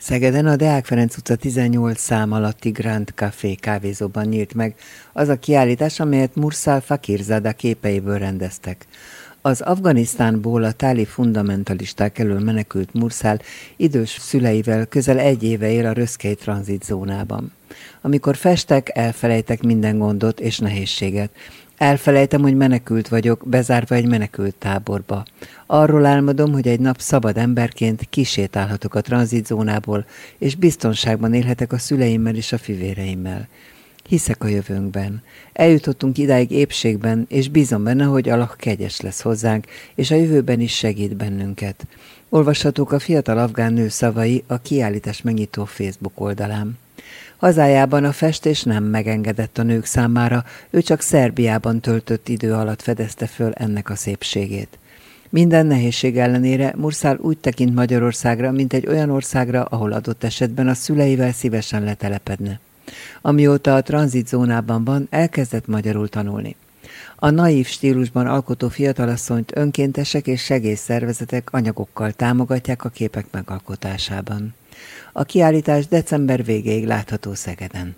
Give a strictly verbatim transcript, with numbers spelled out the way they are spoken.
Szegeden a Deák Ferenc utca tizennyolc szám alatti Grand Café kávézóban nyílt meg az a kiállítás, amelyet Mursal Fakirzada képeiből rendeztek. Az Afganisztánból a táli fundamentalisták elől menekült Mursal idős szüleivel közel egy éve él a Röszkely tranzitzónában. Amikor festek, elfelejtek minden gondot és nehézséget. Elfelejtem, hogy menekült vagyok, bezárva egy menekült táborba. Arról álmodom, hogy egy nap szabad emberként kisétálhatok a tranzitzónából, és biztonságban élhetek a szüleimmel és a fivéreimmel. Hiszek a jövőnkben. Eljutottunk idáig épségben, és bízom benne, hogy Allah kegyes lesz hozzánk, és a jövőben is segít bennünket. Olvashatók a fiatal afgán nő szavai a kiállítás megnyitó Facebook oldalán. Hazájában a festés nem megengedett a nők számára, ő csak Szerbiában töltött idő alatt fedezte föl ennek a szépségét. Minden nehézség ellenére Mursal úgy tekint Magyarországra, mint egy olyan országra, ahol adott esetben a szüleivel szívesen letelepedne. Amióta a tranzitzónában van, elkezdett magyarul tanulni. A naív stílusban alkotó fiatalasszonyt önkéntesek és segélyszervezetek anyagokkal támogatják a képek megalkotásában. A kiállítás december végéig látható Szegeden.